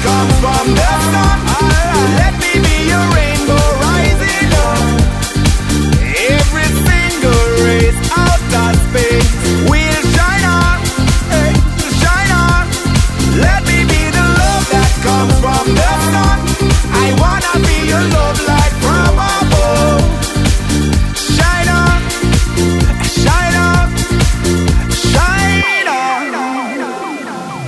comes from the sun. Let me be your rainbow rising up. Every single race out of space will shine on, hey, shine on. Let me be the love that comes from the sun. I wanna be your love light.